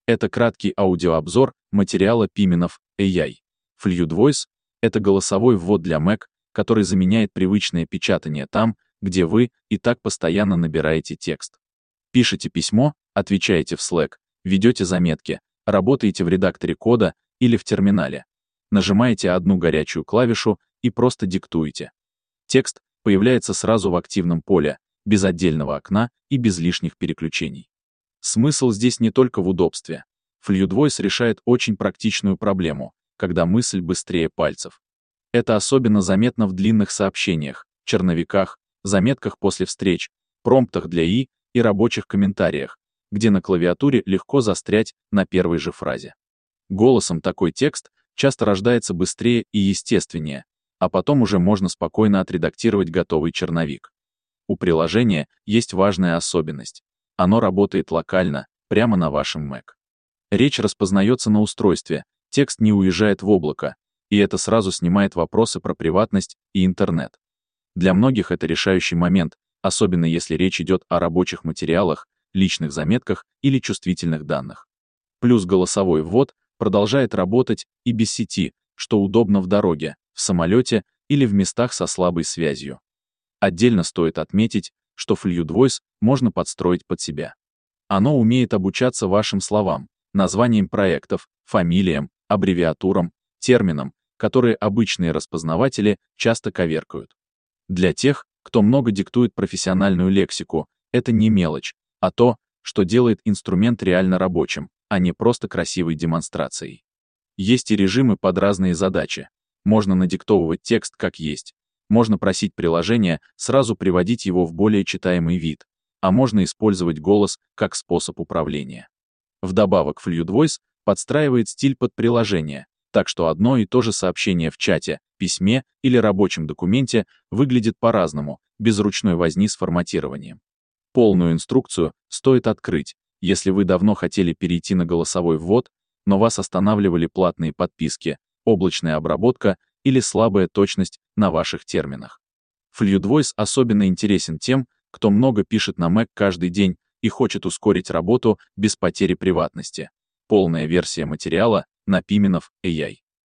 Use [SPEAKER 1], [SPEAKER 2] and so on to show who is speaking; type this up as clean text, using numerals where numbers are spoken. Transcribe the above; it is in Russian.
[SPEAKER 1] Это краткий аудиообзор материала Piminov AI. Fluid Voice — это голосовой ввод для Mac, который заменяет привычное печатание там, где вы и так постоянно набираете текст. Пишете письмо, отвечаете в Slack, ведете заметки, работаете в редакторе кода или в терминале. Нажимаете одну горячую клавишу и просто диктуете. Текст появляется сразу в активном поле, без отдельного окна и без лишних переключений. Смысл здесь не только в удобстве. Fluid Voice решает очень практичную проблему, когда мысль быстрее пальцев. Это особенно заметно в длинных сообщениях, черновиках, заметках после встреч, промптах для и рабочих комментариях, где на клавиатуре легко застрять на первой же фразе. Голосом такой текст часто рождается быстрее и естественнее, а потом уже можно спокойно отредактировать готовый черновик. У приложения есть важная особенность. Оно работает локально, прямо на вашем Mac. Речь распознается на устройстве, текст не уезжает в облако, и это сразу снимает вопросы про приватность и интернет. Для многих это решающий момент, особенно если речь идет о рабочих материалах, личных заметках или чувствительных данных. Плюс голосовой ввод продолжает работать и без сети, что удобно в дороге, в самолете или в местах со слабой связью. Отдельно стоит отметить, что Fluid Voice можно подстроить под себя. Оно умеет обучаться вашим словам, названиям проектов, фамилиям, аббревиатурам, терминам, которые обычные распознаватели часто коверкают. Для тех, кто много диктует профессиональную лексику, это не мелочь, а то, что делает инструмент реально рабочим, а не просто красивой демонстрацией. Есть и режимы под разные задачи. Можно надиктовывать текст как есть. Можно просить приложение сразу приводить его в более читаемый вид, а можно использовать голос как способ управления. Вдобавок Fluid Voice подстраивает стиль под приложение, так что одно и то же сообщение в чате, письме или рабочем документе выглядит по-разному, без ручной возни с форматированием. Полную инструкцию стоит открыть, если вы давно хотели перейти на голосовой ввод, но вас останавливали платные подписки, облачная обработка или слабая точность на ваших терминах. Fluid Voice особенно интересен тем, кто много пишет на Mac каждый день и хочет ускорить работу без потери приватности. Полная версия материала на Piminov AI.